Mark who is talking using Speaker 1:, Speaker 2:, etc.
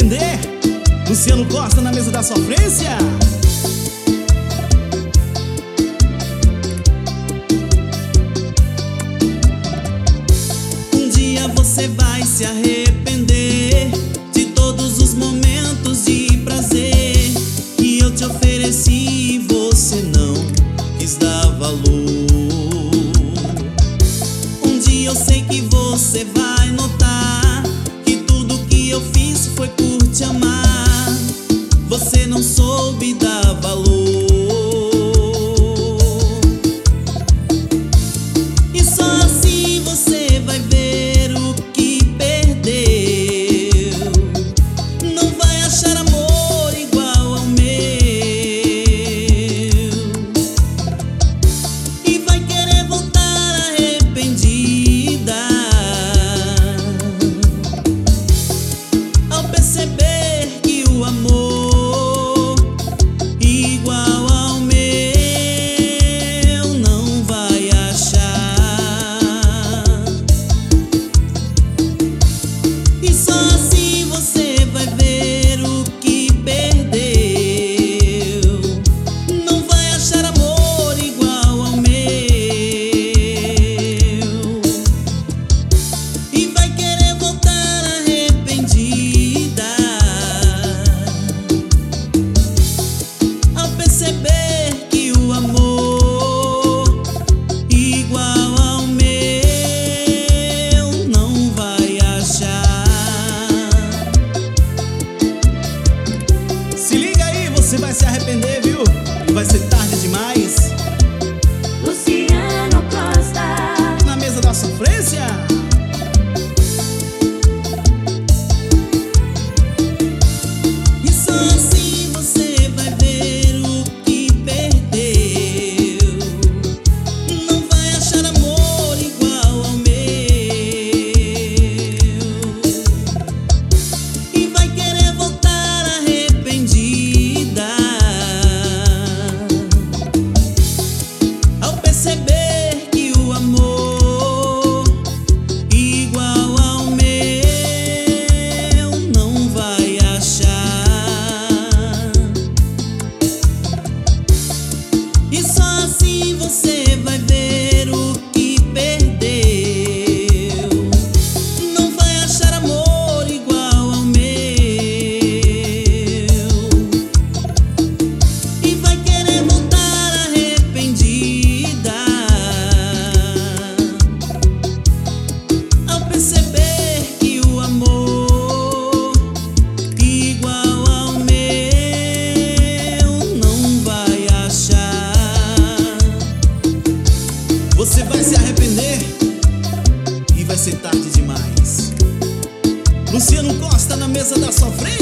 Speaker 1: arrepender. Luciano Costa na mesa da sofrência.
Speaker 2: Um dia você vai se arrepender de todos os momentos de prazer que eu te ofereci e você não quis dar valor. Um dia eu sei que você vai notar que tudo que eu fiz foi por te amar. Você não soube dar valor. E só assim você vai ver o que perdeu. Não vai achar amor igual ao meu. E vai querer voltar arrependida ao perceber que o amor igual ao meu não vai achar. E só assim você vai ver o que perdeu. Não vai achar amor igual ao meu. E vai querer voltar arrependida ao perceber que o amor igual ao meu não vai achar.
Speaker 1: Se liga aí, você vai se arrepender, viu? E vai ser tarde demais.
Speaker 3: Luciano Costa.
Speaker 1: Na mesa da sofrência.
Speaker 2: E só assim você vai ver o que perdeu. Não vai achar amor igual ao meu. E vai querer voltar arrependida ao perceber que o amor igual ao meu não vai achar. E só assim você vai ver o que perdeu. Não vai achar amor igual ao meu. E vai querer voltar arrependida ao perceber que o amor igual ao meu não vai achar.
Speaker 1: Você vai se arrepender e vai ser tarde demais. Luciano Costa na mesa da sofrência.